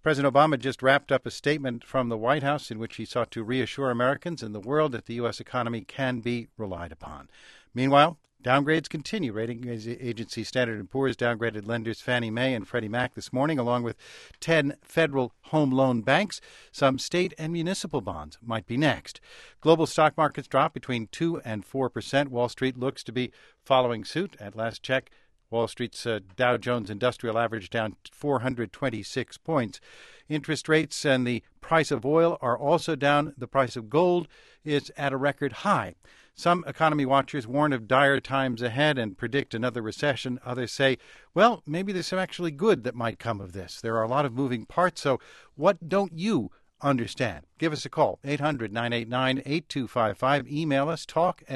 President Obama just wrapped up a statement from the White House in which he sought to reassure Americans and the world that the U.S. economy can be relied upon. Meanwhile, downgrades continue. Rating agency Standard & Poor's downgraded lenders Fannie Mae and Freddie Mac this morning, along with 10 federal home loan banks. Some state and municipal bonds might be next. Global stock markets dropped between 2% and 4%. Wall Street looks to be following suit. At last check, Wall Street's Dow Jones Industrial Average down 426 points. Interest rates and the price of oil are also down. The price of gold is at a record high. Some economy watchers warn of dire times ahead and predict another recession. Others say, well, maybe there's some actually good that might come of this. There are a lot of moving parts, so what don't you understand? Give us a call, 800-989-8255. Email us,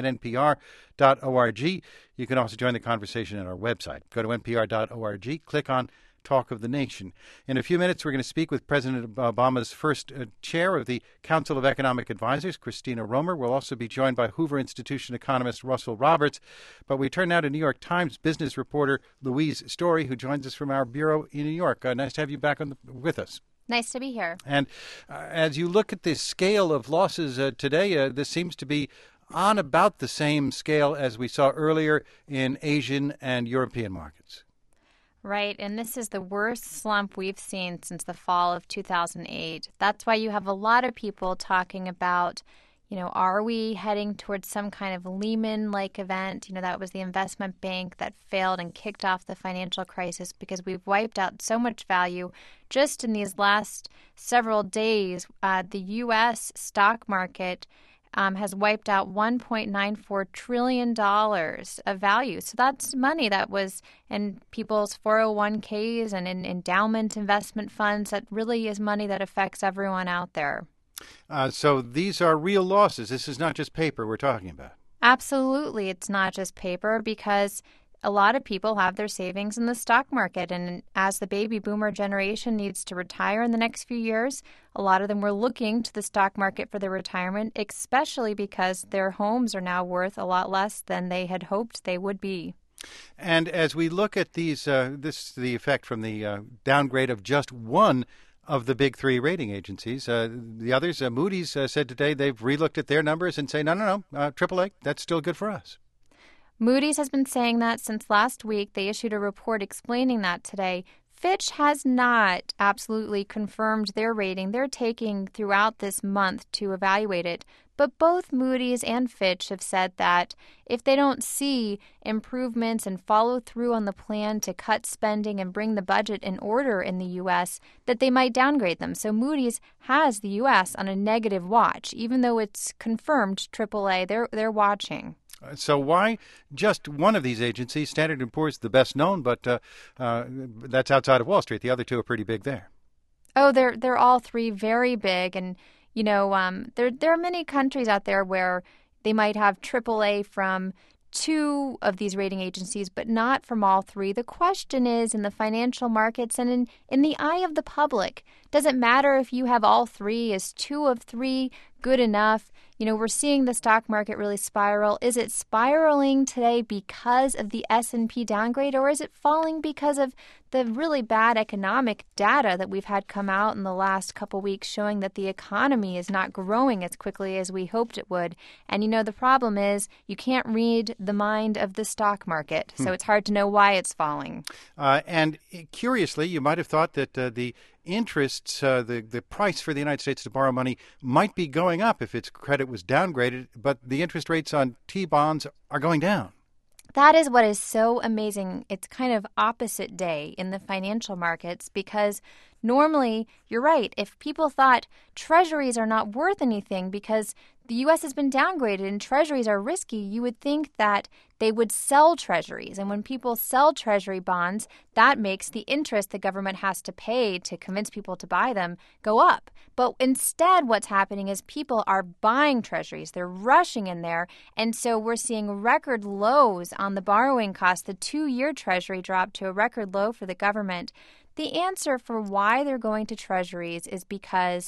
talk@npr.org. You can also join the conversation at our website. Go to npr.org, click on Talk of the Nation. In a few minutes, we're going to speak with President Obama's first chair of the Council of Economic Advisors, Christina Romer. We'll also be joined by Hoover Institution economist Russell Roberts. But we turn now to New York Times business reporter Louise Story, who joins us from our bureau in New York. Nice to have you back with us. Nice to be here. And as you look at the scale of losses today, this seems to be on about the same scale as we saw earlier in Asian and European markets. Right, and this is the worst slump we've seen since the fall of 2008. That's why you have a lot of people talking about, are we heading towards some kind of Lehman-like event? That was the investment bank that failed and kicked off the financial crisis because we've wiped out so much value. Just in these last several days, the U.S. stock market has wiped out $1.94 trillion of value. So that's money that was in people's 401ks and in endowment investment funds. That really is money that affects everyone out there. So these are real losses. This is not just paper we're talking about. Absolutely. It's not just paper because a lot of people have their savings in the stock market. And as the baby boomer generation needs to retire in the next few years, a lot of them were looking to the stock market for their retirement, especially because their homes are now worth a lot less than they had hoped they would be. And as we look at these, this is the effect from the downgrade of just one of the big three rating agencies. The others, Moody's said today they've relooked at their numbers and say, no, AAA, that's still good for us. Moody's has been saying that since last week. They issued a report explaining that today. Fitch has not absolutely confirmed their rating. They're taking throughout this month to evaluate it. But both Moody's and Fitch have said that if they don't see improvements and follow through on the plan to cut spending and bring the budget in order in the U.S., that they might downgrade them. So Moody's has the U.S. on a negative watch. Even though it's confirmed AAA, they're watching. So why just one of these agencies? Standard & Poor's the best known, but that's outside of Wall Street. The other two are pretty big there. Oh, they're all three very big. And, there are many countries out there where they might have AAA from two of these rating agencies, but not from all three. The question is, in the financial markets and in the eye of the public, does it matter if you have all three? Is two of three good enough? We're seeing the stock market really spiral. Is it spiraling today because of the S&P downgrade, or is it falling because of the really bad economic data that we've had come out in the last couple weeks showing that the economy is not growing as quickly as we hoped it would? And, the problem is you can't read the mind of the stock market, so it's hard to know why it's falling. And curiously, you might have thought that the interests, the price for the United States to borrow money might be going up if its credit was downgraded, but the interest rates on T-bonds are going down. That is what is so amazing. It's kind of opposite day in the financial markets because normally, you're right, if people thought treasuries are not worth anything because the U.S. has been downgraded and treasuries are risky, you would think that they would sell treasuries. And when people sell treasury bonds, that makes the interest the government has to pay to convince people to buy them go up. But instead, what's happening is people are buying treasuries. They're rushing in there. And so we're seeing record lows on the borrowing costs. The 2-year treasury dropped to a record low for the government. The answer for why they're going to treasuries is because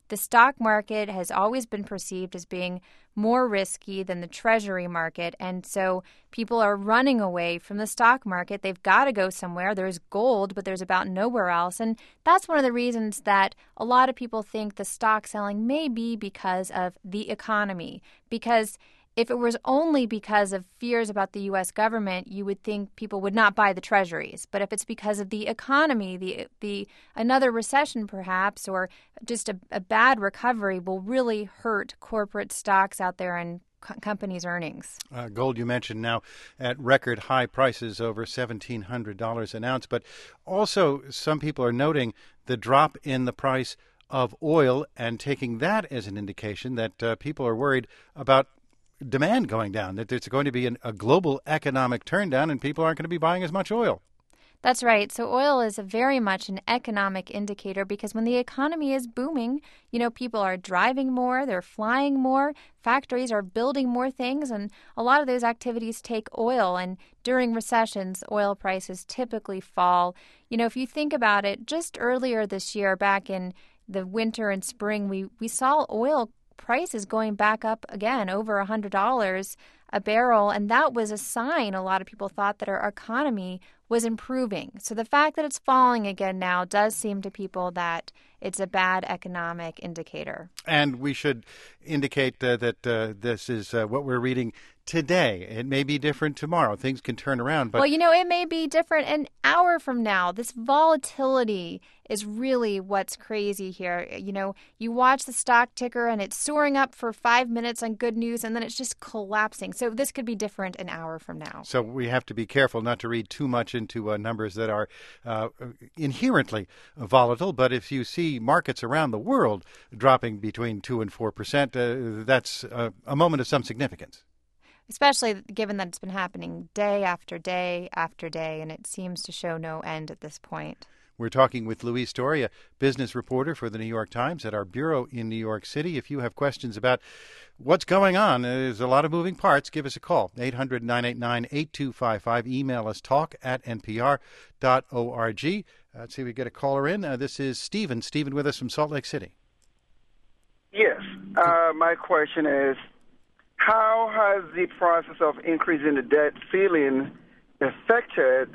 the stock market has always been perceived as being more risky than the treasury market. And so people are running away from the stock market. They've got to go somewhere. There's gold, but there's about nowhere else. And that's one of the reasons that a lot of people think the stock selling may be because of the economy. Because if it was only because of fears about the U.S. government, you would think people would not buy the treasuries. But if it's because of the economy, the another recession perhaps, or just a bad recovery will really hurt corporate stocks out there and companies' earnings. Gold, you mentioned, now at record high prices, over $1,700 an ounce. But also some people are noting the drop in the price of oil and taking that as an indication that people are worried about demand going down, that there's going to be a global economic turndown and people aren't going to be buying as much oil. That's right. So oil is very much an economic indicator because when the economy is booming, people are driving more, they're flying more, factories are building more things, and a lot of those activities take oil. And during recessions, oil prices typically fall. If you think about it, just earlier this year, back in the winter and spring, we saw oil prices going back up again, over $100 a barrel. And that was a sign a lot of people thought that our economy was improving. So the fact that it's falling again now does seem to people that it's a bad economic indicator. And we should indicate that this is what we're reading today. It may be different tomorrow. Things can turn around. But well, it may be different an hour from now. This volatility is really what's crazy here. You watch the stock ticker and it's soaring up for 5 minutes on good news and then it's just collapsing. So this could be different an hour from now. So we have to be careful not to read too much into numbers that are inherently volatile. But if you see markets around the world dropping between 2% and 4%, that's a moment of some significance. Especially given that it's been happening day after day after day, and it seems to show no end at this point. We're talking with Louise Story, a business reporter for the New York Times at our bureau in New York City. If you have questions about what's going on, there's a lot of moving parts, give us a call, 800-989-8255. Email us talk@npr.org. Let's see if we get a caller in. This is Stephen. Stephen with us from Salt Lake City. Yes. My question is, how has the process of increasing the debt ceiling affected?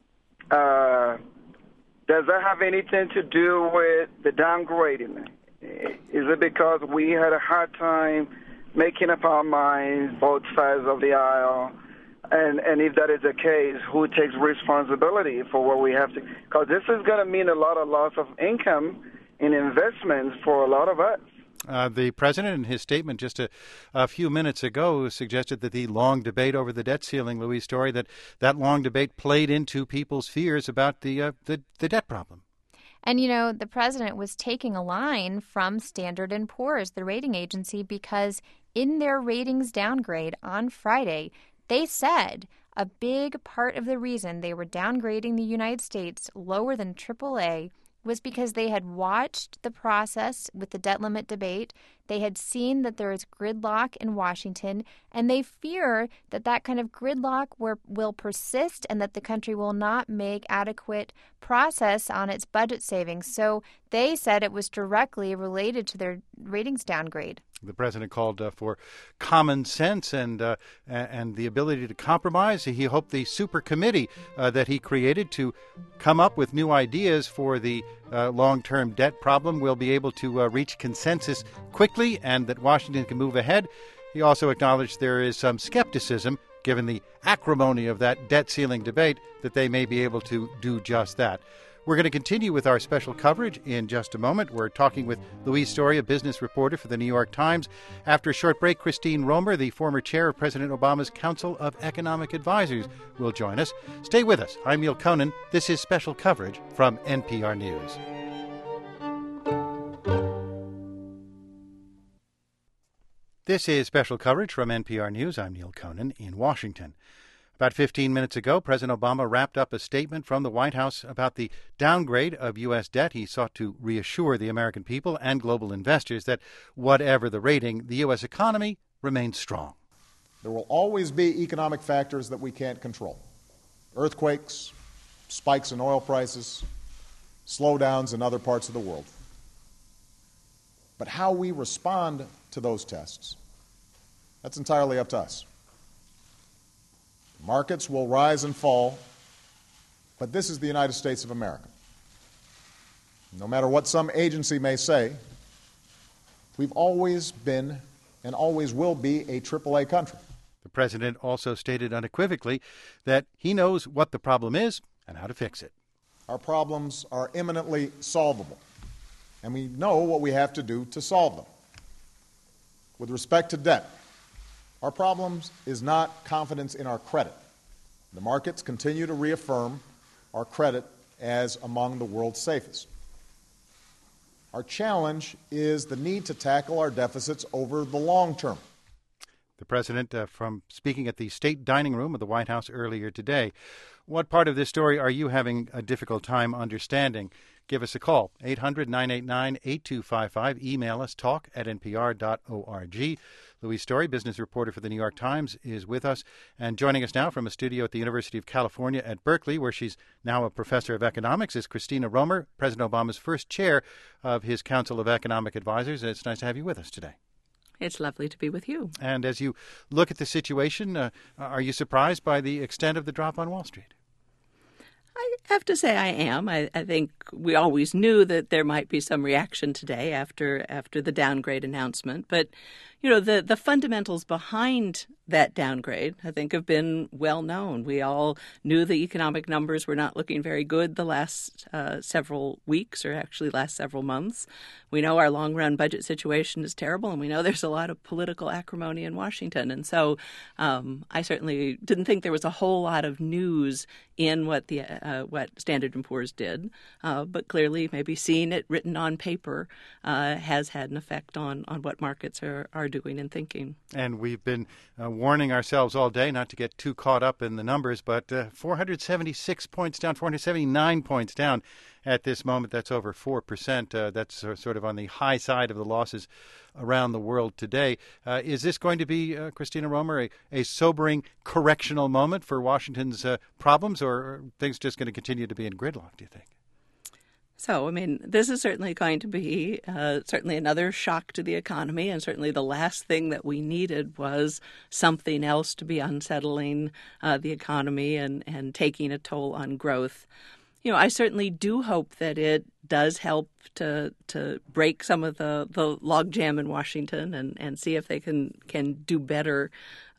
Does that have anything to do with the downgrading? Is it because we had a hard time making up our minds, both sides of the aisle? And if that is the case, who takes responsibility for what we have to? Because this is going to mean a lot of loss of income in investments for a lot of us. The president, in his statement just a few minutes ago, suggested that the long debate over the debt ceiling, Louise Story, that long debate played into people's fears about the debt problem. And, the president was taking a line from Standard & Poor's, the rating agency, because in their ratings downgrade on Friday, they said a big part of the reason they were downgrading the United States lower than AAA was because they had watched the process with the debt limit debate. They had seen that there is gridlock in Washington, and they fear that that kind of gridlock will persist and that the country will not make adequate process on its budget savings. So they said it was directly related to their ratings downgrade. The president called for common sense and the ability to compromise. He hoped the super committee that he created to come up with new ideas for the long-term debt problem will be able to reach consensus quickly and that Washington can move ahead. He also acknowledged there is some skepticism, given the acrimony of that debt ceiling debate, that they may be able to do just that. We're going to continue with our special coverage in just a moment. We're talking with Louise Story, a business reporter for the New York Times. After a short break, Christine Romer, the former chair of President Obama's Council of Economic Advisors, will join us. Stay with us. I'm Neil Conan. This is special coverage from NPR News. This is special coverage from NPR News. I'm Neil Conan in Washington. About 15 minutes ago, President Obama wrapped up a statement from the White House about the downgrade of U.S. debt. He sought to reassure the American people and global investors that whatever the rating, the U.S. economy remains strong. There will always be economic factors that we can't control. Earthquakes, spikes in oil prices, slowdowns in other parts of the world. But how we respond to those tests, that's entirely up to us. Markets will rise and fall, but this is the United States of America. No matter what some agency may say, we've always been and always will be a AAA country. The president also stated unequivocally that he knows what the problem is and how to fix it. Our problems are imminently solvable, and we know what we have to do to solve them. With respect to debt, our problems is not confidence in our credit. The markets continue to reaffirm our credit as among the world's safest. Our challenge is the need to tackle our deficits over the long term. The president from speaking at the State Dining Room of the White House earlier today. What part of this story are you having a difficult time understanding? Give us a call, 800-989-8255. Email us, talk@npr.org. Louise Story, business reporter for the New York Times, is with us. And joining us now from a studio at the University of California at Berkeley, where she's now a professor of economics, is Christina Romer, President Obama's first chair of his Council of Economic Advisors. It's nice to have you with us today. It's lovely to be with you. And as you look at the situation, are you surprised by the extent of the drop on Wall Street? I have to say I am. I think we always knew that there might be some reaction today after the downgrade announcement. But, you know, the fundamentals behind that downgrade, I think, have been well known. We all knew the economic numbers were not looking very good the last several weeks, or actually last several months. We know our long-run budget situation is terrible, and we know there's a lot of political acrimony in Washington. And so I certainly didn't think there was a whole lot of news in what Standard & Poor's did. But clearly, maybe seeing it written on paper has had an effect on what markets are doing and thinking. And we've been warning ourselves all day not to get too caught up in the numbers, but 476 points down, 479 points down at this moment. That's over 4%. That's sort of on the high side of the losses around the world today. Is this going to be, Christina Romer, a sobering correctional moment for Washington's problems, or are things just going to continue to be in gridlock, do you think? So, I mean, this is certainly going to be certainly another shock to the economy, and certainly the last thing that we needed was something else to be unsettling the economy and taking a toll on growth. You know, I certainly do hope that it does help to break some of the logjam in Washington and see if they can do better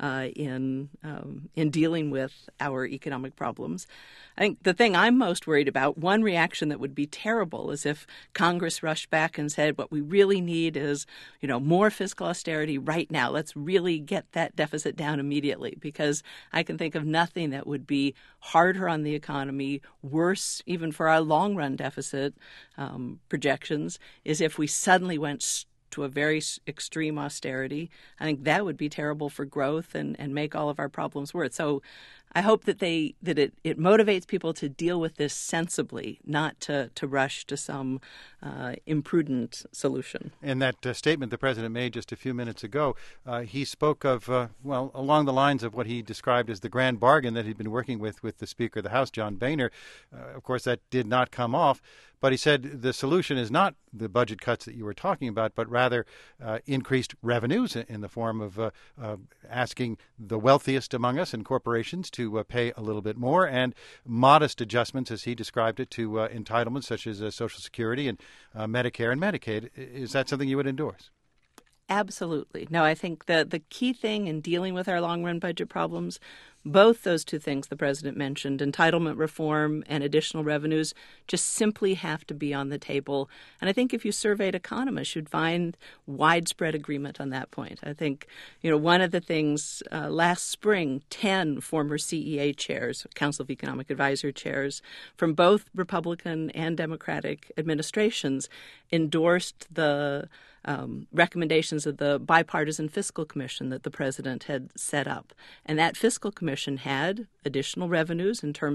in dealing with our economic problems. I think the thing I'm most worried about, one reaction that would be terrible, is if Congress rushed back and said, what we really need is, you know, more fiscal austerity right now. Let's really get that deficit down immediately, because I can think of nothing that would be harder on the economy, worse even for our long-run deficit projections, is if we suddenly went to a very extreme austerity. I think that would be terrible for growth and make all of our problems worse. So I hope that it motivates people to deal with this sensibly, not to rush to some imprudent solution. In that statement the president made just a few minutes ago, he spoke of, along the lines of what he described as the grand bargain that he'd been working with the Speaker of the House, John Boehner. Of course, that did not come off. But he said the solution is not the budget cuts that you were talking about, but rather increased revenues in the form of asking the wealthiest among us and corporations to pay a little bit more, and modest adjustments, as he described it, to entitlements such as Social Security and Medicare and Medicaid. Is that something you would endorse? Absolutely. No, I think the key thing in dealing with our long-run budget problems, both those two things the president mentioned, entitlement reform and additional revenues, just simply have to be on the table. And I think if you surveyed economists, you'd find widespread agreement on that point. I think, you know, one of the things last spring, 10 former CEA chairs, Council of Economic Advisor chairs, from both Republican and Democratic administrations endorsed the recommendations of the bipartisan fiscal commission that the president had set up. And that fiscal commission had additional revenues in terms of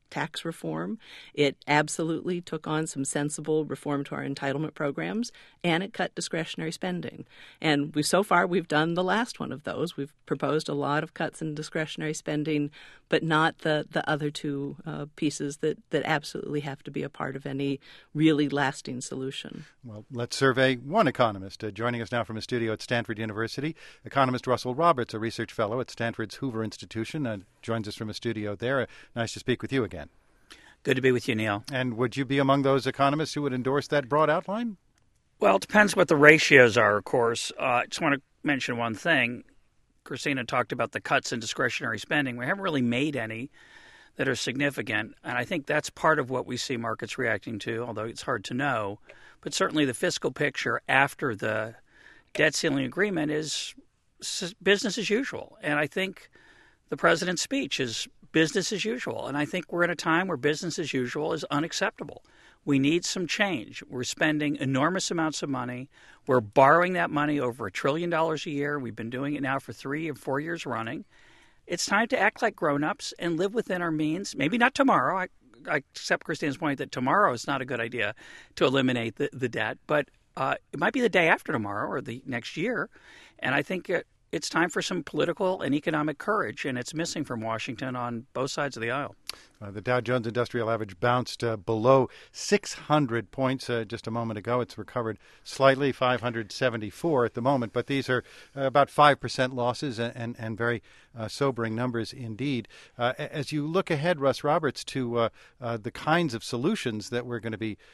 tax reform. It absolutely took on some sensible reform to our entitlement programs, and it cut discretionary spending. And so far, we've done the last one of those. We've proposed a lot of cuts in discretionary spending, but not the other two pieces that absolutely have to be a part of any really lasting solution. Well, let's survey one economist. Joining us now from a studio at Stanford University, economist Russell Roberts, a research fellow at Stanford's Hoover Institution, joins us from a studio there. Nice to speak with you again. Good to be with you, Neil. And would you be among those economists who would endorse that broad outline? Well, it depends what the ratios are, of course. I just want to mention one thing. Christina talked about the cuts in discretionary spending. We haven't really made any that are significant, and I think that's part of what we see markets reacting to, although it's hard to know. But certainly the fiscal picture after the debt ceiling agreement is business as usual. And I think the president's speech is business as usual. And I think we're in a time where business as usual is unacceptable. We need some change. We're spending enormous amounts of money. We're borrowing that money over $1 trillion a year. We've been doing it now for 3 or 4 years running. It's time to act like grown-ups and live within our means. Maybe not tomorrow. I accept Christine's point that tomorrow is not a good idea to eliminate the debt, but it might be the day after tomorrow or the next year. And I think it's time for some political and economic courage, and it's missing from Washington on both sides of the aisle. The Dow Jones Industrial Average bounced below 600 points just a moment ago. It's recovered slightly, 574 at the moment, but these are about 5% losses and very sobering numbers indeed. As you look ahead, Russ Roberts, to the kinds of solutions that we're going to be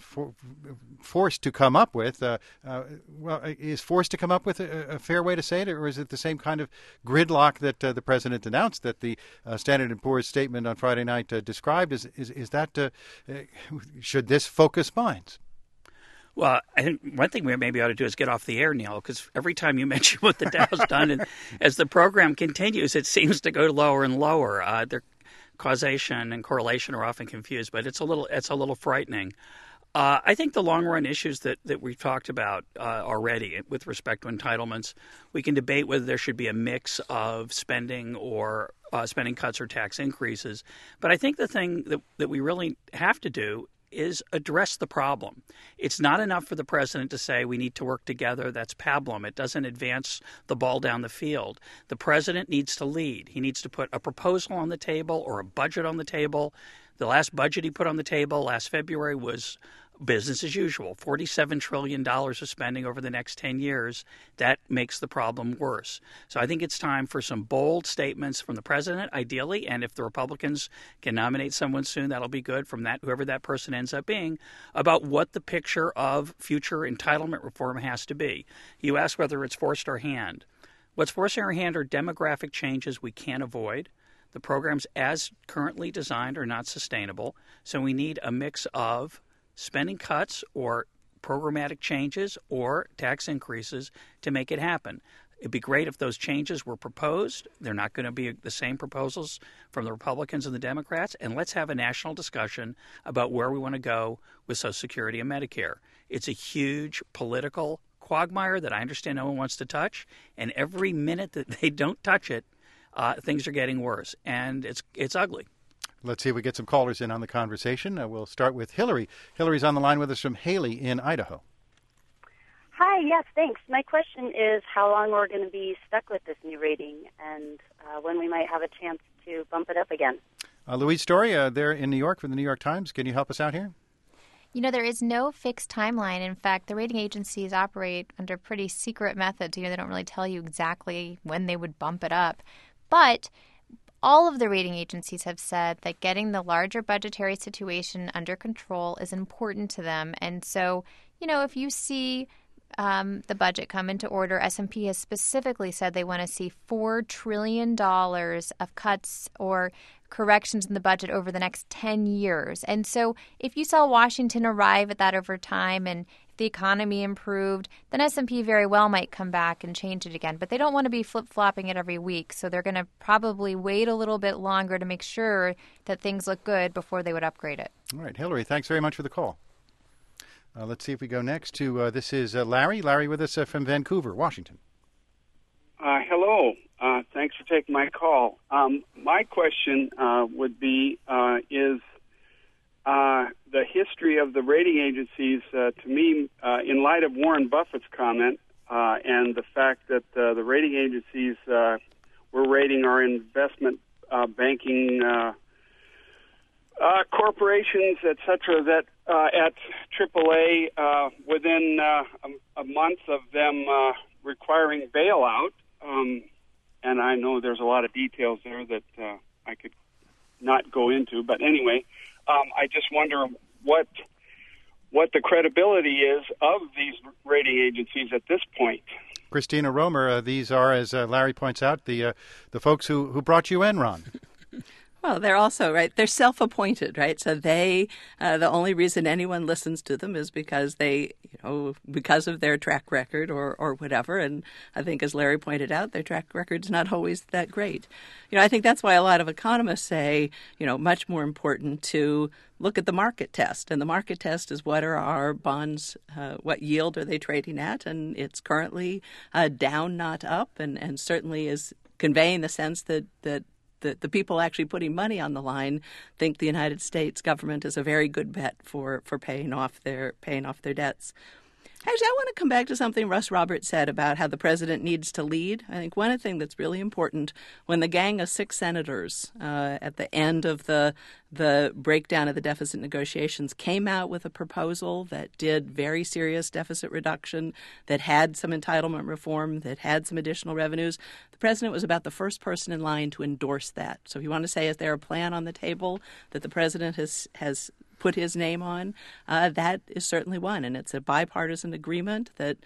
forced to come up with, is forced to come up with a fair way to say it, or is it the same kind of gridlock that the president announced that the Standard & Poor's statement on Friday night described? Is that should this focus minds? Well, I think one thing we maybe ought to do is get off the air, Neil, because every time you mention what the Dow's done, and as the program continues, it seems to go lower and lower. Their causation and correlation are often confused, but it's a little frightening. I think the long-run issues that we've talked about already with respect to entitlements, we can debate whether there should be a mix of spending or spending cuts or tax increases. But I think the thing that we really have to do is address the problem. It's not enough for the president to say we need to work together. That's pablum. It doesn't advance the ball down the field. The president needs to lead. He needs to put a proposal on the table or a budget on the table. The last budget he put on the table last February was business as usual, $47 trillion of spending over the next 10 years. That makes the problem worse. So I think it's time for some bold statements from the president, ideally, and if the Republicans can nominate someone soon, that'll be good, from that, whoever that person ends up being, about what the picture of future entitlement reform has to be. You ask whether it's forced our hand. What's forcing our hand are demographic changes we can't avoid. The programs as currently designed are not sustainable, so we need a mix of spending cuts or programmatic changes or tax increases to make it happen. It'd be great if those changes were proposed. They're not going to be the same proposals from the Republicans and the Democrats. And let's have a national discussion about where we want to go with Social Security and Medicare. It's a huge political quagmire that I understand no one wants to touch. And every minute that they don't touch it, things are getting worse. And it's ugly. Let's see if we get some callers in on the conversation. We'll start with Hillary. Hillary's on the line with us from Haley in Idaho. Hi, yes, thanks. My question is how long we're going to be stuck with this new rating and when we might have a chance to bump it up again. Louise Story, there in New York from the New York Times. Can you help us out here? You know, there is no fixed timeline. In fact, the rating agencies operate under pretty secret methods. They don't really tell you exactly when they would bump it up. But all of the rating agencies have said that getting the larger budgetary situation under control is important to them. And so, if you see the budget come into order, S&P has specifically said they want to see $4 trillion of cuts or corrections in the budget over the next 10 years. And so if you saw Washington arrive at that over time and if the economy improved, then S&P very well might come back and change it again. But they don't want to be flip-flopping it every week, so they're going to probably wait a little bit longer to make sure that things look good before they would upgrade it. All right, Hillary, thanks very much for the call. Let's see if we go next to, this is Larry. Larry with us from Vancouver, Washington. Hello. Thanks for taking my call. My question would be, is the history of the rating agencies, to me, in light of Warren Buffett's comment and the fact that the rating agencies were rating our investment banking corporations, et cetera, that at AAA within a month of them requiring bailout, and I know there's a lot of details there that I could not go into, but anyway, I just wonder what the credibility is of these rating agencies at this point. Christina Romer, these are, as Larry points out, the folks who brought you Enron. Well, they're also, right, they're self-appointed, right? So they, the only reason anyone listens to them is because they, because of their track record or whatever. And I think, as Larry pointed out, their track record's not always that great. I think that's why a lot of economists say, much more important to look at the market test. And the market test is, what are our bonds, what yield are they trading at? And it's currently down, not up, and certainly is conveying the sense that the people actually putting money on the line think the United States government is a very good bet for paying off their debts. Actually, I want to come back to something Russ Roberts said about how the president needs to lead. I think one thing that's really important, when the gang of 6 senators at the end of the breakdown of the deficit negotiations came out with a proposal that did very serious deficit reduction, that had some entitlement reform, that had some additional revenues, the president was about the first person in line to endorse that. So if you want to say, is there a plan on the table that the president has put his name on, that is certainly one. And it's a bipartisan agreement that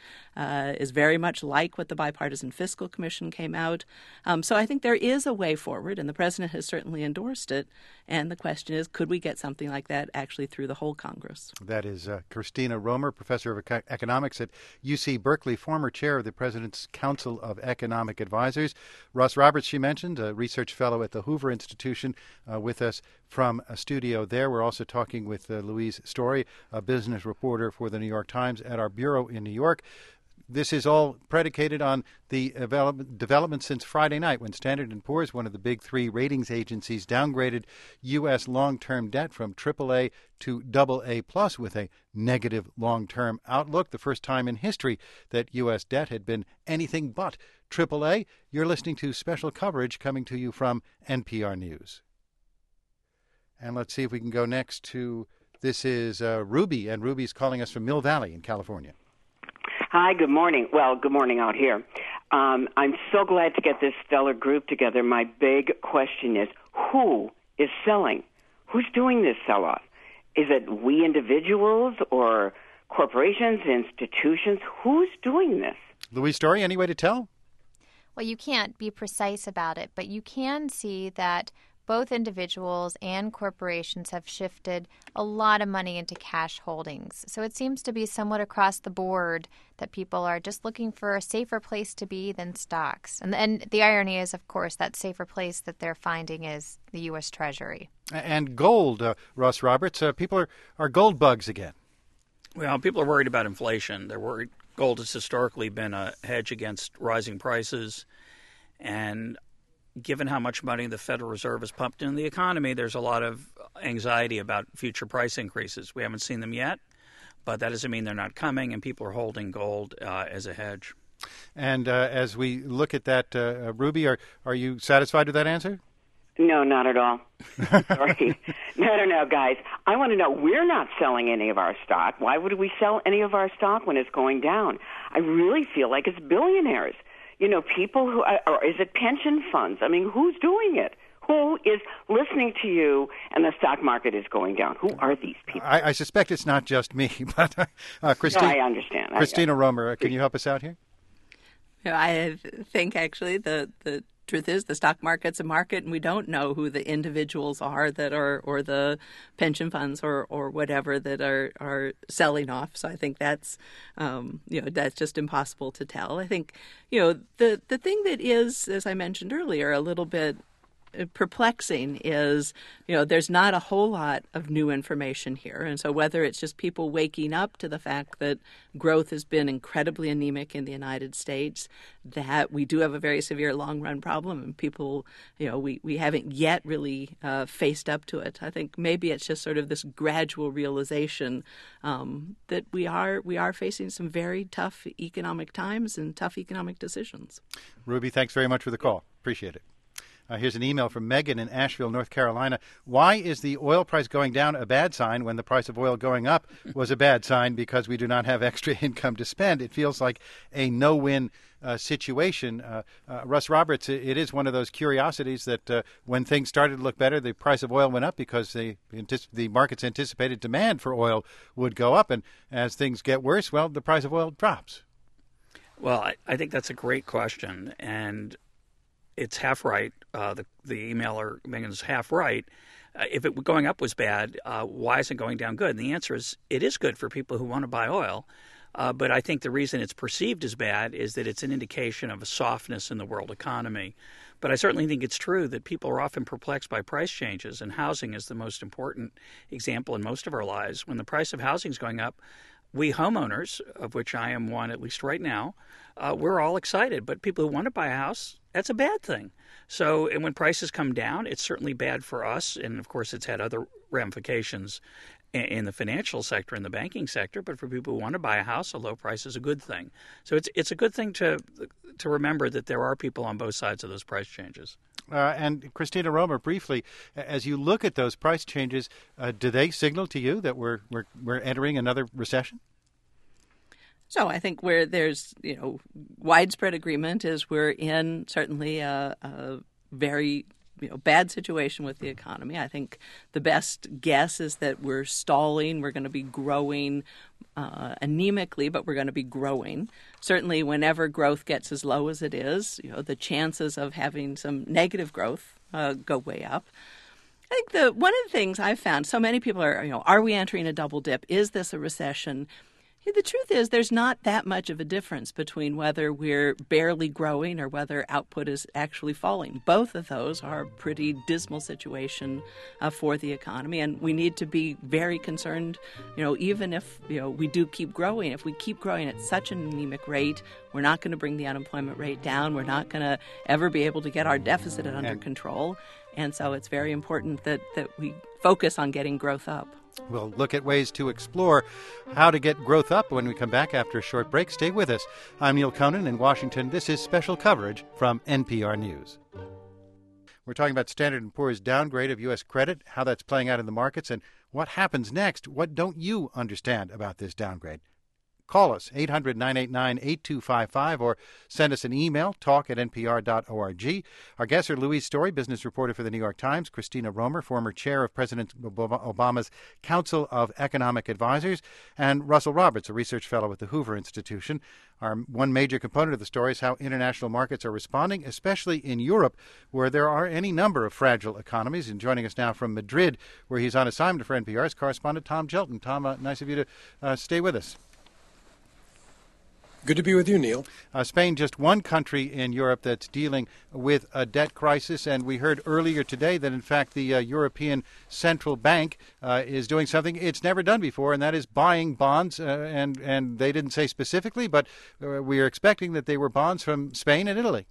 is very much like what the Bipartisan Fiscal Commission came out. So I think there is a way forward, and the president has certainly endorsed it. And the question is, could we get something like that actually through the whole Congress? That is Christina Romer, professor of economics at UC Berkeley, former chair of the President's Council of Economic Advisors. Russ Roberts, she mentioned, a research fellow at the Hoover Institution, with us from a studio there. We're also talking with Louise Story, a business reporter for the New York Times at our bureau in New York. This is all predicated on the development since Friday night, when Standard & Poor's, one of the big 3 ratings agencies, downgraded U.S. long-term debt from AAA to AA+ with a negative long-term outlook, the first time in history that U.S. debt had been anything but AAA. You're listening to special coverage coming to you from NPR News. And let's see if we can go next to, this is Ruby, and Ruby's calling us from Mill Valley in California. Hi, good morning. Well, good morning out here. I'm so glad to get this stellar group together. My big question is, who is selling? Who's doing this sell-off? Is it we individuals or corporations, institutions? Who's doing this? Louise Story, any way to tell? Well, you can't be precise about it, but you can see that both individuals and corporations have shifted a lot of money into cash holdings. So it seems to be somewhat across the board that people are just looking for a safer place to be than stocks. And the irony is, of course, that safer place that they're finding is the U.S. Treasury. And gold, Russ Roberts, people are gold bugs again. Well, people are worried about inflation. They're worried. Gold has historically been a hedge against rising prices, and given how much money the Federal Reserve has pumped into the economy, there's a lot of anxiety about future price increases. We haven't seen them yet, but that doesn't mean they're not coming, and people are holding gold as a hedge. And as we look at that, Ruby, are you satisfied with that answer? No, not at all. Sorry. No, guys. I want to know, we're not selling any of our stock. Why would we sell any of our stock when it's going down? I really feel like it's billionaires. People who, or is it pension funds? I mean, who's doing it? Who is listening to you and the stock market is going down? Who are these people? I suspect it's not just me, but Christine, no, I understand. Christina Romer, can you help us out here? I think actually the truth is the stock market's a market, and we don't know who the individuals are that are, or the pension funds or whatever that are selling off. So I think that's that's just impossible to tell. I think the thing that is, as I mentioned earlier, a little bit perplexing is, there's not a whole lot of new information here. And so whether it's just people waking up to the fact that growth has been incredibly anemic in the United States, that we do have a very severe long-run problem, and people, we haven't yet really faced up to it. I think maybe it's just sort of this gradual realization that we are facing some very tough economic times and tough economic decisions. Ruby, thanks very much for the call. Appreciate it. Here's an email from Megan in Asheville, North Carolina. Why is the oil price going down a bad sign when the price of oil going up was a bad sign because we do not have extra income to spend? It feels like a no-win situation. Russ Roberts, it is one of those curiosities that when things started to look better, the price of oil went up because the market's anticipated demand for oil would go up. And as things get worse, well, the price of oil drops. Well, I think that's a great question. And it's half right. The emailer, Megan's half right. If it going up was bad, why isn't it going down good? And the answer is it is good for people who want to buy oil. But I think the reason it's perceived as bad is that it's an indication of a softness in the world economy. But I certainly think it's true that people are often perplexed by price changes, and housing is the most important example in most of our lives. When the price of housing is going up, we homeowners, of which I am one at least right now, we're all excited. But people who want to buy a house, that's a bad thing. So, and when prices come down, it's certainly bad for us. And, of course, it's had other ramifications in the financial sector and the banking sector. But for people who want to buy a house, a low price is a good thing. So it's a good thing to remember that there are people on both sides of those price changes. And Christina Romer, briefly, as you look at those price changes, do they signal to you that we're entering another recession? So I think where there's widespread agreement is we're in certainly a very bad situation with the economy. I think the best guess is that we're stalling. We're going to be growing anemically, but we're going to be growing. Certainly, whenever growth gets as low as it is, the chances of having some negative growth go way up. I think one of the things I've found, so many people are we entering a double dip? Is this a recession? The truth is there's not that much of a difference between whether we're barely growing or whether output is actually falling. Both of those are a pretty dismal situation for the economy, and we need to be very concerned, even if we do keep growing. If we keep growing at such an anemic rate, we're not going to bring the unemployment rate down. We're not going to ever be able to get our deficit under control. And so it's very important that we focus on getting growth up. We'll look at ways to explore how to get growth up when we come back after a short break. Stay with us. I'm Neil Conan in Washington. This is special coverage from NPR News. We're talking about Standard & Poor's downgrade of U.S. credit, how that's playing out in the markets, and what happens next. What don't you understand about this downgrade? Call us, 800-989-8255, or send us an email, talk@npr.org. Our guests are Louise Story, business reporter for the New York Times, Christina Romer, former chair of President Obama's Council of Economic Advisors, and Russell Roberts, a research fellow at the Hoover Institution. One major component of the story is how international markets are responding, especially in Europe, where there are any number of fragile economies. And joining us now from Madrid, where he's on assignment for NPR's correspondent Tom Gjelten. Tom, nice of you to stay with us. Good to be with you, Neil. Spain, just one country in Europe that's dealing with a debt crisis, and we heard earlier today that, in fact, the European Central Bank is doing something it's never done before, and that is buying bonds, and they didn't say specifically, but we are expecting that they were bonds from Spain and Italy.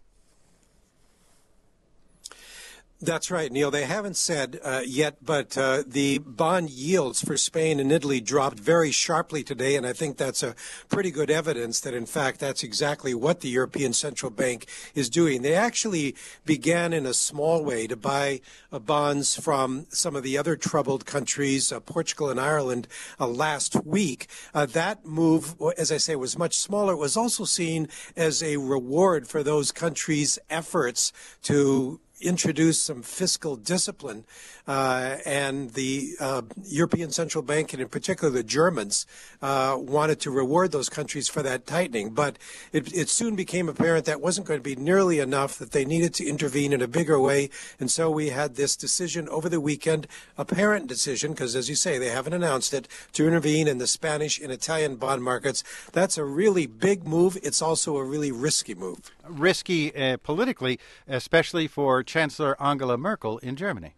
That's right, Neil. They haven't said yet, but the bond yields for Spain and Italy dropped very sharply today, and I think that's a pretty good evidence that, in fact, that's exactly what the European Central Bank is doing. They actually began in a small way to buy bonds from some of the other troubled countries, Portugal and Ireland, last week. That move, as I say, was much smaller. It was also seen as a reward for those countries' efforts to introduce some fiscal discipline, and the European Central Bank, and in particular the Germans, wanted to reward those countries for that tightening. But it soon became apparent that wasn't going to be nearly enough, that they needed to intervene in a bigger way. And so we had this decision over the weekend, apparent decision, because as you say, they haven't announced it, to intervene in the Spanish and Italian bond markets. That's a really big move. It's also a really risky move. risky politically, especially for Chancellor Angela Merkel in Germany.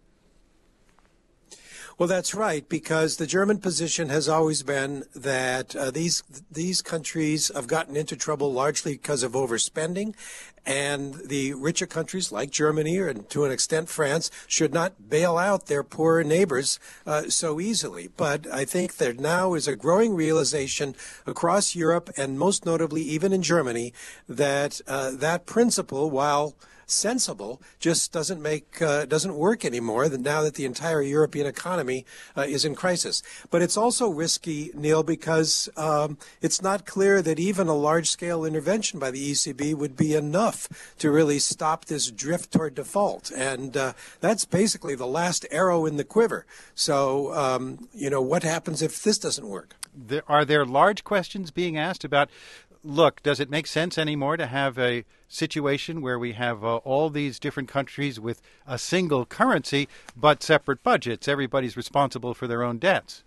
Well, that's right, because the German position has always been that these countries have gotten into trouble largely because of overspending, and the richer countries like Germany and to an extent France should not bail out their poorer neighbors so easily. But I think there now is a growing realization across Europe and most notably even in Germany that that principle, while sensible, just doesn't work anymore now that the entire European economy is in crisis. But it's also risky, Neil, because it's not clear that even a large-scale intervention by the ECB would be enough to really stop this drift toward default. And that's basically the last arrow in the quiver. So, what happens if this doesn't work? Are there large questions being asked about, look, does it make sense anymore to have a situation where we have all these different countries with a single currency but separate budgets? Everybody's responsible for their own debts.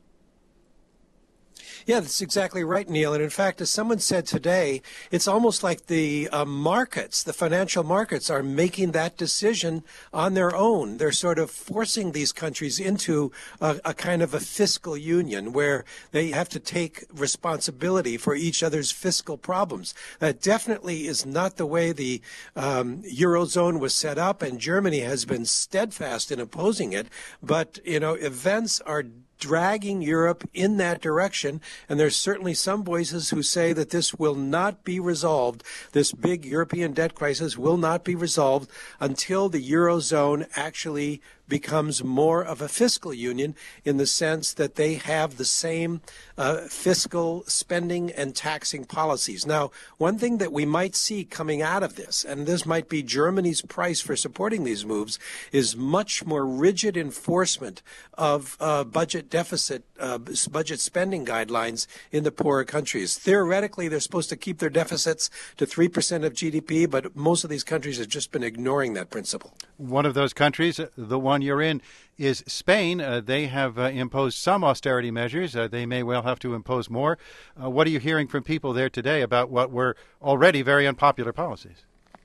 Yeah, that's exactly right, Neil. And in fact, as someone said today, it's almost like the markets, the financial markets, are making that decision on their own. They're sort of forcing these countries into a kind of a fiscal union where they have to take responsibility for each other's fiscal problems. That definitely is not the way the Eurozone was set up, and Germany has been steadfast in opposing it. But, events are dragging Europe in that direction, and there's certainly some voices who say that this will not be resolved. This big European debt crisis will not be resolved until the Eurozone actually becomes more of a fiscal union in the sense that they have the same fiscal spending and taxing policies. Now, one thing that we might see coming out of this, and this might be Germany's price for supporting these moves, is much more rigid enforcement of budget deficit, budget spending guidelines in the poorer countries. Theoretically, they're supposed to keep their deficits to 3% of GDP, but most of these countries have just been ignoring that principle. One of those countries, the one you're in, is Spain. They have imposed some austerity measures. They may well have to impose more. What are you hearing from people there today about what were already very unpopular policies?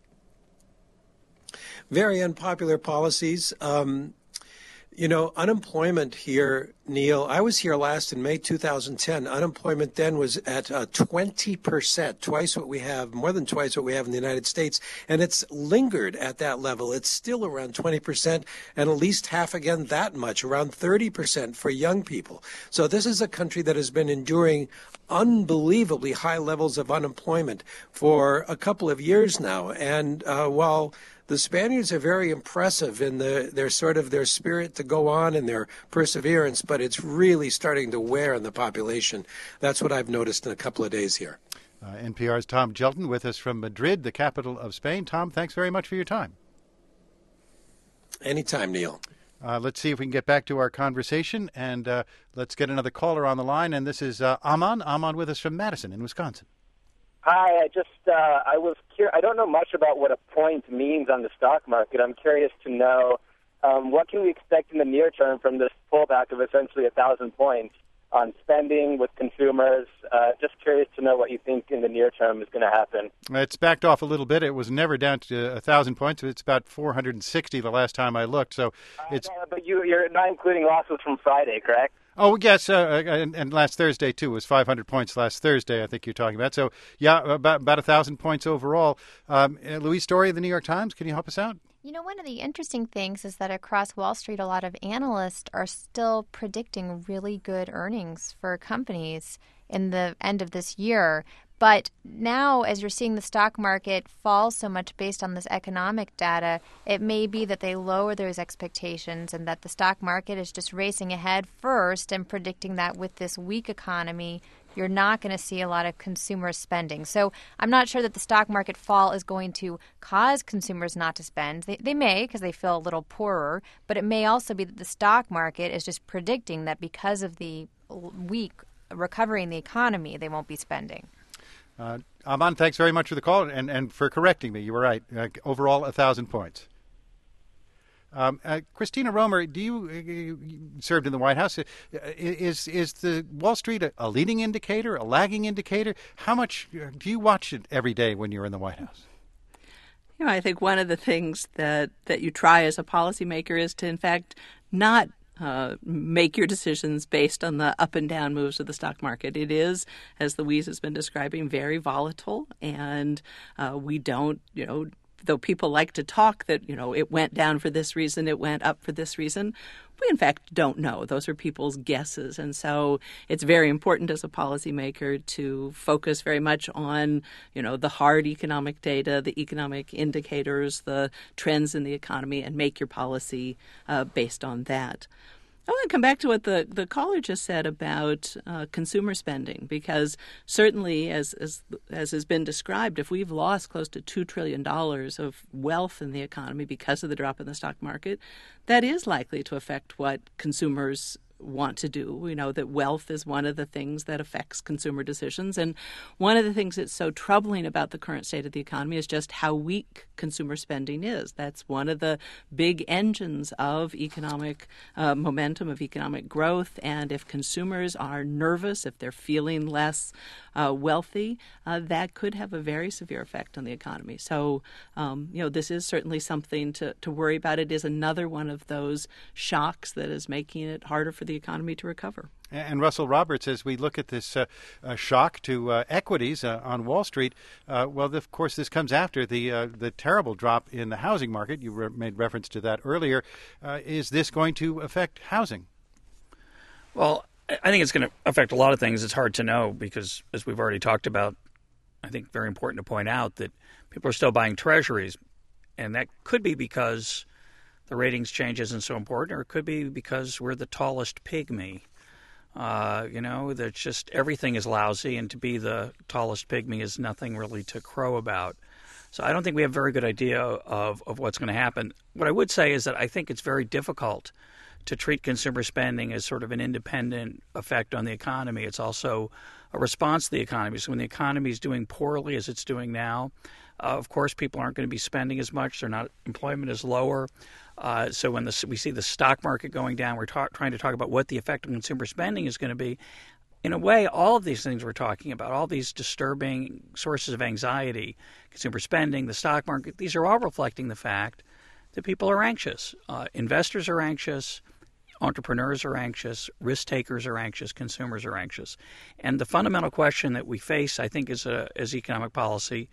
Very unpopular policies. Unemployment here, Neil, I was here last in May 2010. Unemployment then was at 20%, more than twice what we have in the United States. And it's lingered at that level. It's still around 20% and at least half again that much, around 30% for young people. So this is a country that has been enduring unbelievably high levels of unemployment for a couple of years now. And while the Spaniards are very impressive in their spirit to go on and their perseverance, but it's really starting to wear on the population. That's what I've noticed in a couple of days here. NPR's Tom Gjelten with us from Madrid, the capital of Spain. Tom, thanks very much for your time. Anytime, Neil. Let's see if we can get back to our conversation, and let's get another caller on the line. And this is Aman. Aman with us from Madison in Wisconsin. Hi, I was curious. I don't know much about what a point means on the stock market. I'm curious to know what can we expect in the near term from this pullback of essentially 1,000 points on spending with consumers. Just curious to know what you think in the near term is going to happen. It's backed off a little bit. It was never down to 1,000 points. It's about 460 the last time I looked. So it's. But you're not including losses from Friday, correct? Oh, yes, and last Thursday, too, was 500 points last Thursday, I think you're talking about. So, yeah, about 1,000 points overall. Louise Story of the New York Times, can you help us out? One of the interesting things is that across Wall Street, a lot of analysts are still predicting really good earnings for companies in the end of this year. But now, as you're seeing the stock market fall so much based on this economic data, it may be that they lower those expectations and that the stock market is just racing ahead first and predicting that with this weak economy, you're not going to see a lot of consumer spending. So I'm not sure that the stock market fall is going to cause consumers not to spend. They may, because they feel a little poorer, but it may also be that the stock market is just predicting that because of the weak recovery in the economy, they won't be spending. Aman, thanks very much for the call and for correcting me. You were right. Overall, 1,000 points. Christina Romer, you served in the White House. Is the Wall Street a leading indicator, a lagging indicator? How much do you watch it every day when you're in the White House? I think one of the things that you try as a policymaker is to, in fact, not make your decisions based on the up and down moves of the stock market. It is, as Louise has been describing, very volatile, and we don't, though people like to talk that, it went down for this reason, it went up for this reason, we in fact don't know. Those are people's guesses. And so it's very important as a policymaker to focus very much on, the hard economic data, the economic indicators, the trends in the economy, and make your policy based on that. I want to come back to what the caller just said about consumer spending, because certainly, as has been described, if we've lost close to $2 trillion of wealth in the economy because of the drop in the stock market, that is likely to affect what consumers want to do. We know that wealth is one of the things that affects consumer decisions. And one of the things that's so troubling about the current state of the economy is just how weak consumer spending is. That's one of the big engines of economic momentum, of economic growth. And if consumers are nervous, if they're feeling less wealthy, that could have a very severe effect on the economy. So, this is certainly something to worry about. It is another one of those shocks that is making it harder for the economy to recover. And Russell Roberts, as we look at this shock to equities on Wall Street, of course, this comes after the terrible drop in the housing market. You made reference to that earlier. Is this going to affect housing? Well, I think it's going to affect a lot of things. It's hard to know because, as we've already talked about, I think very important to point out that people are still buying treasuries, and that could be because the ratings change isn't so important, or it could be because we're the tallest pygmy. That just everything is lousy, and to be the tallest pygmy is nothing really to crow about. So I don't think we have a very good idea of what's going to happen. What I would say is that I think it's very difficult to treat consumer spending as sort of an independent effect on the economy. It's also a response to the economy. So when the economy is doing poorly, as it's doing now, of course, people aren't going to be spending as much. Employment is lower. So when we see the stock market going down, we're trying to talk about what the effect on consumer spending is going to be. In a way, all of these things we're talking about, all these disturbing sources of anxiety, consumer spending, the stock market, these are all reflecting the fact that people are anxious. Investors are anxious. Entrepreneurs are anxious, risk takers are anxious, consumers are anxious. And the fundamental question that we face, I think, as economic policy,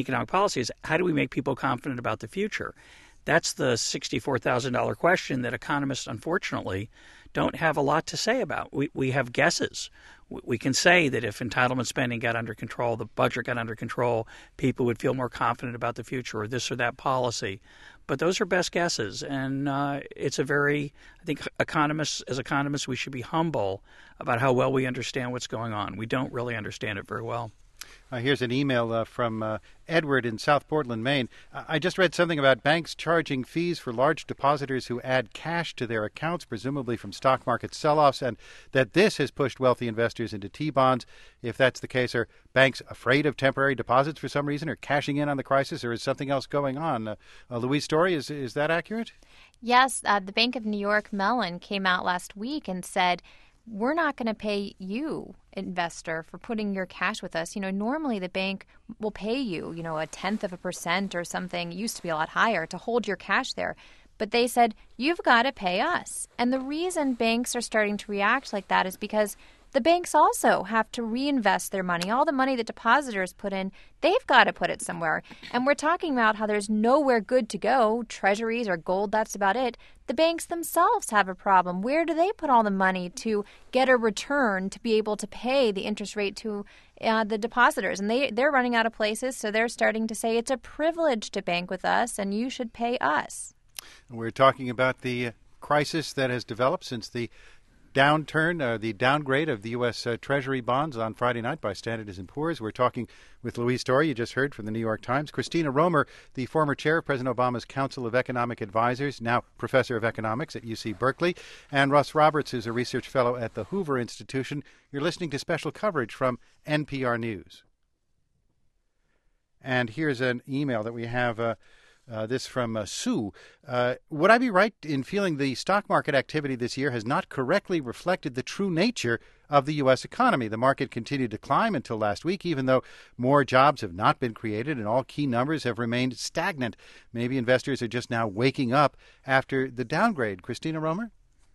is how do we make people confident about the future? That's the $64,000 question that economists, unfortunately, don't have a lot to say about. We have guesses. We can say that if entitlement spending got under control, the budget got under control, people would feel more confident about the future, or this or that policy. But those are best guesses, and I think as economists, we should be humble about how well we understand what's going on. We don't really understand it very well. Here's an email from Edward in South Portland, Maine. I just read something about banks charging fees for large depositors who add cash to their accounts, presumably from stock market sell-offs, and that this has pushed wealthy investors into T-bonds. If that's the case, are banks afraid of temporary deposits for some reason, or cashing in on the crisis, or is something else going on? Louise Story, is that accurate? Yes, the Bank of New York Mellon came out last week and said, we're not going to pay you, investor, for putting your cash with us. Normally the bank will pay you, 0.1% or something. It used to be a lot higher to hold your cash there. But they said, you've got to pay us. And the reason banks are starting to react like that is because the banks also have to reinvest their money. All the money that depositors put in, they've got to put it somewhere. And we're talking about how there's nowhere good to go, treasuries or gold, that's about it. The banks themselves have a problem. Where do they put all the money to get a return to be able to pay the interest rate to the depositors? And they're running out of places, so they're starting to say it's a privilege to bank with us and you should pay us. We're talking about the crisis that has developed since the the downgrade of the U.S. Treasury bonds on Friday night by Standard & Poor's. We're talking with Louise Story, you just heard from the New York Times. Christina Romer, the former chair of President Obama's Council of Economic Advisors, now professor of economics at UC Berkeley. And Russ Roberts, who's a research fellow at the Hoover Institution. You're listening to special coverage from NPR News. And here's an email that we have This from Sue. Would I be right in feeling the stock market activity this year has not correctly reflected the true nature of the U.S. economy? The market continued to climb until last week, even though more jobs have not been created and all key numbers have remained stagnant. Maybe investors are just now waking up after the downgrade. Christina Romer?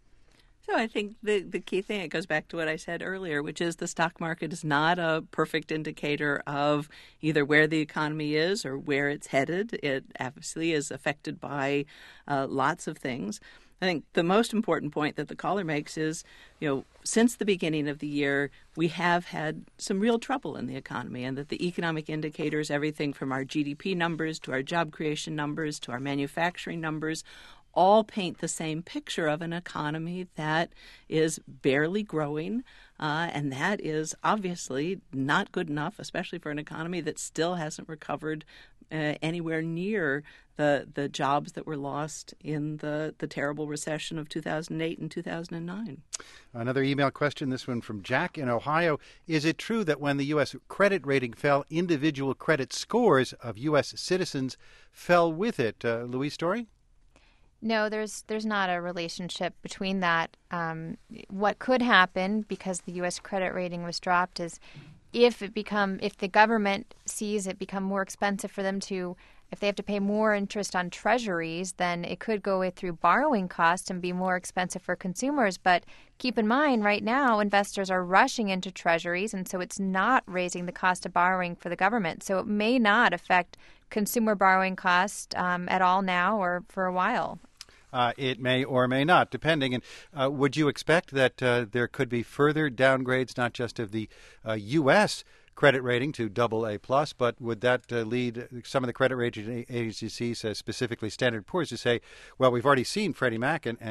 So I think the key thing, it goes back to what I said earlier, which is the stock market is not a perfect indicator of either where the economy is or where it's headed. It obviously is affected by lots of things. I think the most important point that the caller makes is, since the beginning of the year, we have had some real trouble in the economy, and that the economic indicators, everything from our GDP numbers to our job creation numbers to our manufacturing numbers, all paint the same picture of an economy that is barely growing, and that is obviously not good enough, especially for an economy that still hasn't recovered anywhere near the jobs that were lost in the terrible recession of 2008 and 2009. Another email question, this one from Jack in Ohio. Is it true that when the U.S. credit rating fell, individual credit scores of U.S. citizens fell with it? Louise Story? No, there's not a relationship between that. What could happen, because the U.S. credit rating was dropped, is if the government sees it become more expensive for them if they have to pay more interest on treasuries, then it could go through borrowing costs and be more expensive for consumers. But keep in mind, right now, investors are rushing into treasuries, and so it's not raising the cost of borrowing for the government. So it may not affect consumer borrowing costs at all now or for a while. It may or may not, depending. And would you expect that there could be further downgrades, not just of the U.S. credit rating to AA+, but would that lead some of the credit rating agencies, specifically Standard & Poor's, to say, well, we've already seen Freddie Mac and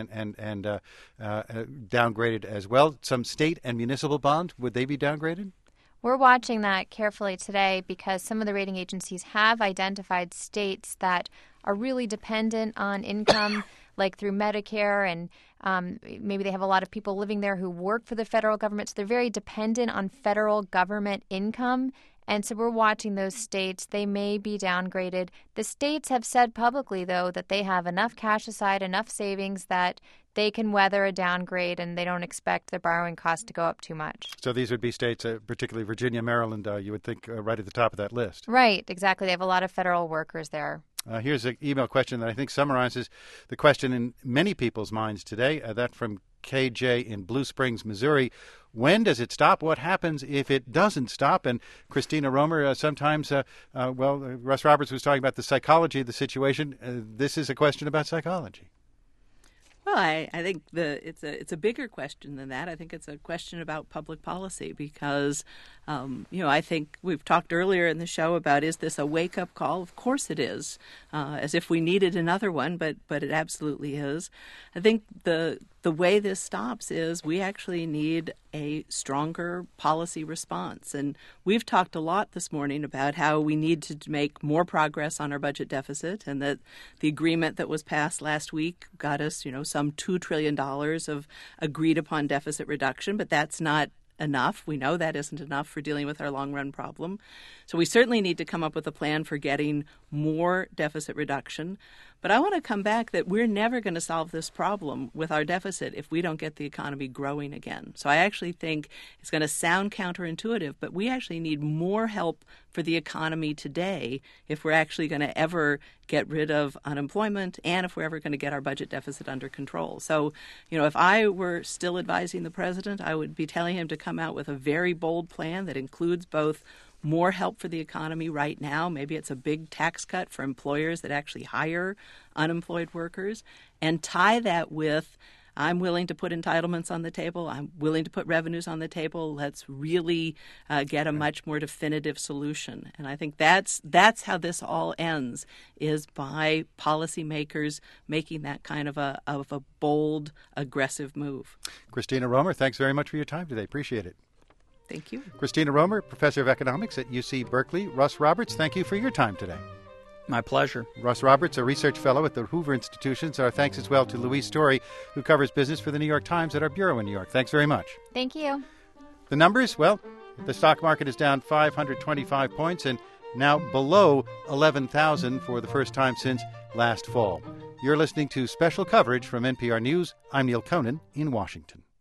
downgraded as well. Some state and municipal bonds, would they be downgraded? We're watching that carefully today because some of the rating agencies have identified states that are really dependent on income, like through Medicare, and maybe they have a lot of people living there who work for the federal government. So they're very dependent on federal government income. And so we're watching those states. They may be downgraded. The states have said publicly, though, that they have enough cash aside, enough savings that they can weather a downgrade, and they don't expect their borrowing costs to go up too much. So these would be states, particularly Virginia, Maryland, you would think right at the top of that list. Right, exactly. They have a lot of federal workers there. Here's an email question that I think summarizes the question in many people's minds today. That from KJ in Blue Springs, Missouri. When does it stop? What happens if it doesn't stop? And Christina Romer, sometimes, Russ Roberts was talking about the psychology of the situation. This is a question about psychology. Well, I think it's a bigger question than that. I think it's a question about public policy because, I think we've talked earlier in the show about, is this a wake-up call? Of course it is, as if we needed another one, but it absolutely is. I think the way this stops is we actually need a stronger policy response. And we've talked a lot this morning about how we need to make more progress on our budget deficit, and that the agreement that was passed last week got us, some $2 trillion of agreed upon deficit reduction, but that's not enough. We know that isn't enough for dealing with our long-run problem. So we certainly need to come up with a plan for getting more deficit reduction. But I want to come back that we're never going to solve this problem with our deficit if we don't get the economy growing again. So I actually think it's going to sound counterintuitive, but we actually need more help for the economy today if we're actually going to ever get rid of unemployment and if we're ever going to get our budget deficit under control. So, if I were still advising the president, I would be telling him to come out with a very bold plan that includes both more help for the economy right now. Maybe it's a big tax cut for employers that actually hire unemployed workers, and tie that with, I'm willing to put entitlements on the table. I'm willing to put revenues on the table. Let's really get a much more definitive solution. And I think that's how this all ends, is by policymakers making that kind of a bold, aggressive move. Christina Romer, thanks very much for your time today. Appreciate it. Thank you. Christina Romer, professor of economics at UC Berkeley. Russ Roberts, thank you for your time today. My pleasure. Russ Roberts, a research fellow at the Hoover Institutions. Our thanks as well to Louise Story, who covers business for the New York Times at our bureau in New York. Thanks very much. Thank you. The numbers, well, the stock market is down 525 points, and now below 11,000 for the first time since last fall. You're listening to special coverage from NPR News. I'm Neil Conan in Washington.